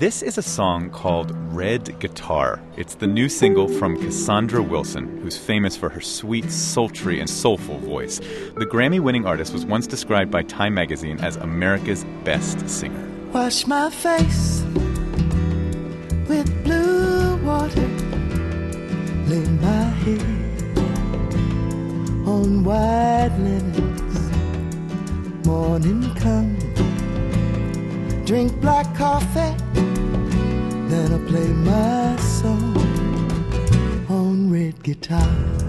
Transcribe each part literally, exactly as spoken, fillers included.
This is a song called Red Guitar. It's the new single from Cassandra Wilson, who's famous for her sweet, sultry, and soulful voice. The Grammy-winning artist was once described by Time magazine as America's best singer. Wash my face with blue water, lay my head on white linens, morning come, drink black coffee, then I play my song on red guitar.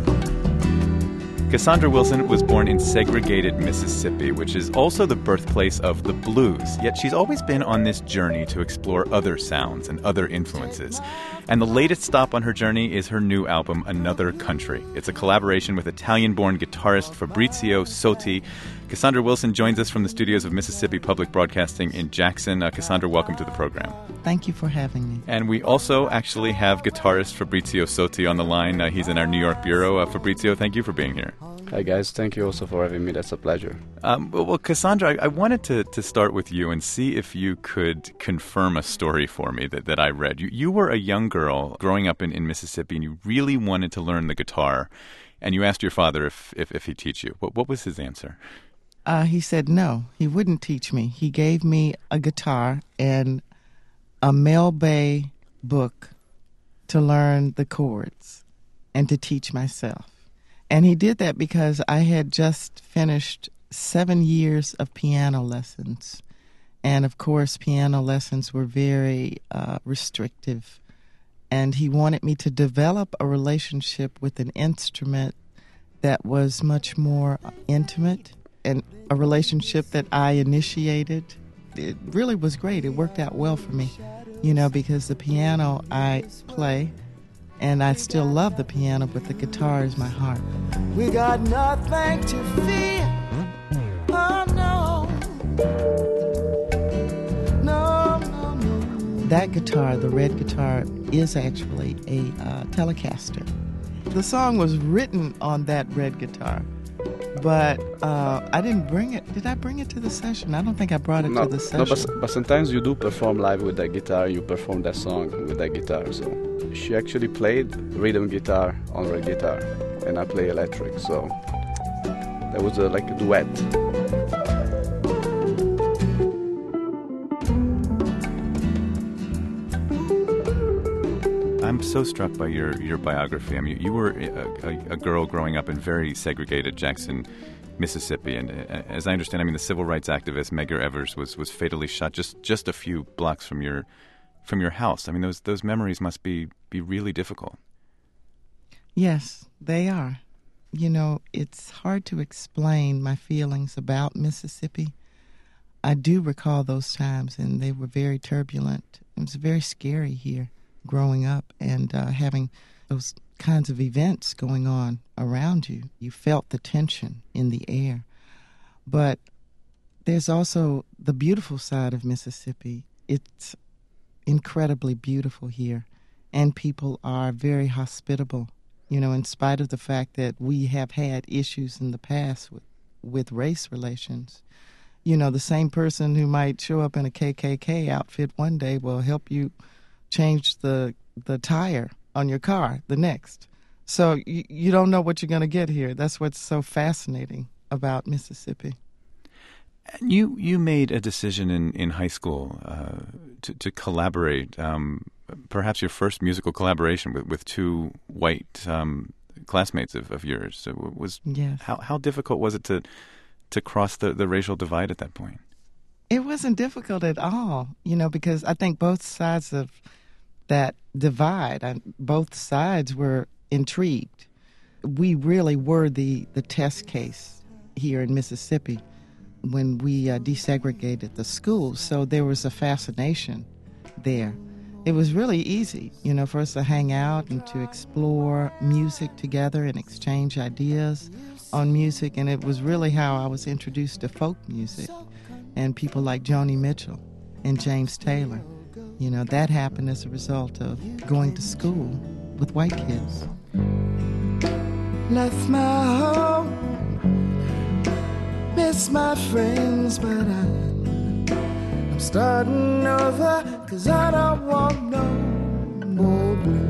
Cassandra Wilson was born in segregated Mississippi, which is also the birthplace of the blues. Yet she's always been on this journey to explore other sounds and other influences. And the latest stop on her journey is her new album, Another Country. It's a collaboration with Italian-born guitarist Fabrizio Sotti. Cassandra Wilson joins us from the studios of Mississippi Public Broadcasting in Jackson. Uh, Cassandra, welcome to the program. Thank you for having me. And we also actually have guitarist Fabrizio Sotti on the line. Uh, he's in our New York bureau. Uh, Fabrizio, thank you for being here. Hi, guys. Thank you also for having me. That's a pleasure. Um, well, well, Cassandra, I, I wanted to, to start with you and see if you could confirm a story for me that, that I read. You, you were a young girl growing up in, in Mississippi, and you really wanted to learn the guitar, and you asked your father if, if, if he'd teach you. What, what was his answer? Uh, he said no, he wouldn't teach me. He gave me a guitar and a Mel Bay book to learn the chords and to teach myself. And he did that because I had just finished seven years of piano lessons. And, of course, piano lessons were very uh, restrictive. And he wanted me to develop a relationship with an instrument that was much more intimate, and a relationship that I initiated. It really was great. It worked out well for me, you know, because the piano I play, and I still love the piano, but the guitar is my heart. We got nothing to fear. Oh, no. No, no, no. That guitar, the red guitar, is actually a uh, Telecaster. The song was written on that red guitar. But uh, I didn't bring it. Did I bring it to the session? I don't think I brought it no, to the session. No, but, but sometimes you do perform live with that guitar. You perform that song with that guitar. So she actually played rhythm guitar on her guitar, and I play electric. So that was a, like a duet. I'm so struck by your, your biography. I mean, you were a, a, a girl growing up in very segregated Jackson, Mississippi, and uh, as I understand, I mean, the civil rights activist Medgar Evers was, was fatally shot just, just a few blocks from your from your house. I mean, those those memories must be, be really difficult. Yes, they are. You know, it's hard to explain my feelings about Mississippi. I do recall those times, and they were very turbulent. It was very scary here growing up and uh, having those kinds of events going on around you. You felt the tension in the air. But there's also the beautiful side of Mississippi. It's incredibly beautiful here, and people are very hospitable, you know, in spite of the fact that we have had issues in the past with, with race relations. You know, the same person who might show up in a K K K outfit one day will help you change the the tire on your car the next. So you, you don't know what you're going to get here. That's what's so fascinating about Mississippi. And you you made a decision in, in high school uh, to, to collaborate, um, perhaps your first musical collaboration with, with two white um, classmates of, of yours. So it was yes. How how difficult was it to to cross the, the racial divide at that point? It wasn't difficult at all, you know, because I think both sides of that divide, I, both sides were intrigued. We really were the, the test case here in Mississippi when we uh, desegregated the schools, so there was a fascination there. It was really easy, you know, for us to hang out and to explore music together and exchange ideas on music, and it was really how I was introduced to folk music and people like Joni Mitchell and James Taylor. You know, that happened as a result of going to school with white kids. Left my home, miss my friends, but I'm starting over, 'cause I don't want no more blues.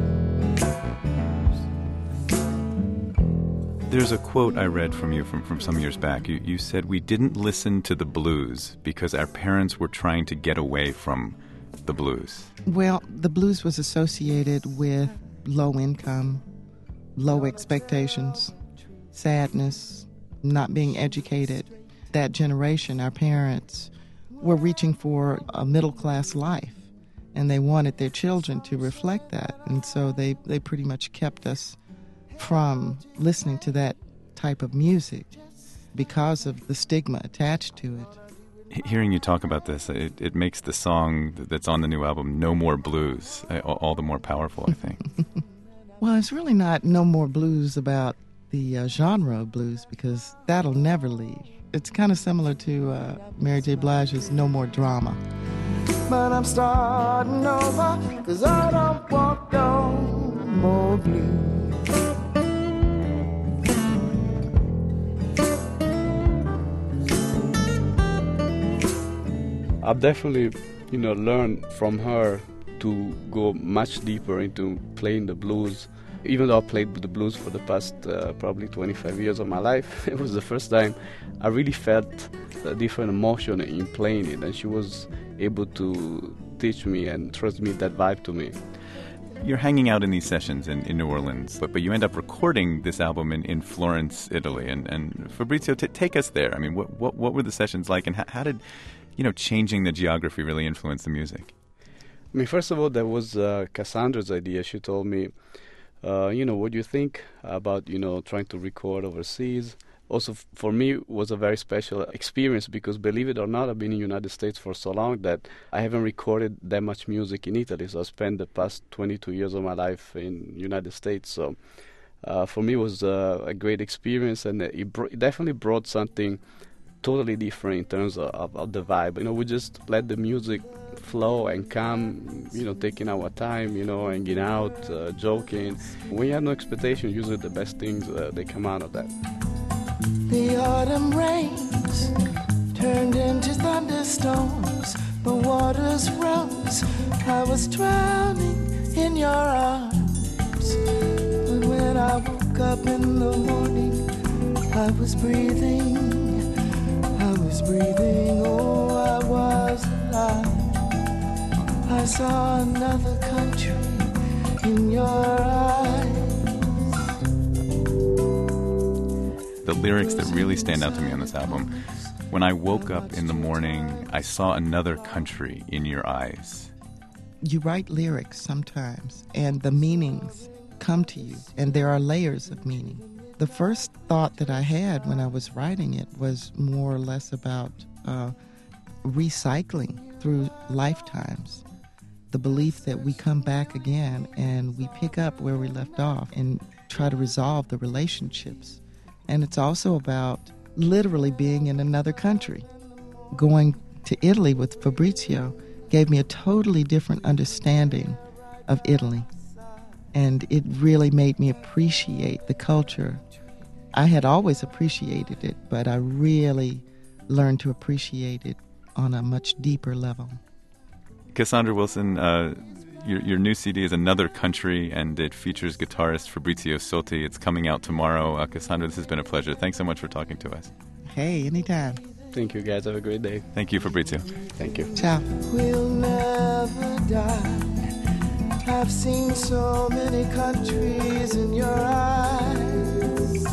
There's a quote I read from you from, from some years back. You, you said, "We didn't listen to the blues because our parents were trying to get away from the blues." Well, the blues was associated with low income, low expectations, sadness, not being educated. That generation, our parents, were reaching for a middle-class life, and they wanted their children to reflect that. And so they, they pretty much kept us from listening to that type of music because of the stigma attached to it. Hearing you talk about this, it, it makes the song that's on the new album, No More Blues, all the more powerful, I think. Well, it's really not No More Blues about the uh, genre of blues, because that'll never leave. It's kind of similar to uh, Mary J. Blige's No More Drama. But I'm starting over, 'cause I don't want no more blues. I've definitely, you know, learned from her to go much deeper into playing the blues. Even though I played the blues for the past uh, probably twenty-five years of my life, it was the first time I really felt a different emotion in playing it, and she was able to teach me and transmit that vibe to me. You're hanging out in these sessions in, in New Orleans, but, but you end up recording this album in, in Florence, Italy. And, and Fabrizio, t- take us there. I mean, what, what what were the sessions like, and how, how did, you know, changing the geography really influence the music? I mean, first of all, that was uh, Cassandra's idea. She told me, uh, you know, what do you think about, you know, trying to record overseas? Also, f- for me, it was a very special experience because, believe it or not, I've been in the United States for so long that I haven't recorded that much music in Italy. So I spent the past twenty-two years of my life in the United States. So uh, for me, it was uh, a great experience, and it, br- it definitely brought something totally different in terms of, of, of the vibe. You know, we just let the music flow and come, you know, taking our time, you know, hanging out, uh, joking. When you have no expectation, usually the best things, uh, they come out of that. The autumn rains turned into thunderstorms. The waters rose. I was drowning in your arms. And when I woke up in the morning, I was breathing. I was breathing. Oh, I was alive. I saw another country in your eyes. The lyrics that really stand out to me on this album: "When I woke up in the morning, I saw another country in your eyes." You write lyrics sometimes, and the meanings come to you, and there are layers of meaning. The first thought that I had when I was writing it was more or less about uh, recycling through lifetimes. The belief that we come back again and we pick up where we left off and try to resolve the relationships. And it's also about literally being in another country. Going to Italy with Fabrizio gave me a totally different understanding of Italy. And it really made me appreciate the culture. I had always appreciated it, but I really learned to appreciate it on a much deeper level. Cassandra Wilson, uh, your, your new C D is Another Country, and it features guitarist Fabrizio Sotti. It's coming out tomorrow. Uh, Cassandra, this has been a pleasure. Thanks so much for talking to us. Hey, anytime. Thank you, guys. Have a great day. Thank you, Fabrizio. Thank you. Ciao. We'll never die. I've seen so many countries in your eyes.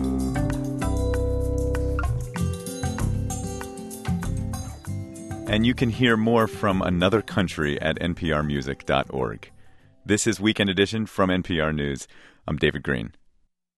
And you can hear more from Another Country at N P R music dot org. This is Weekend Edition from N P R News. I'm David Green.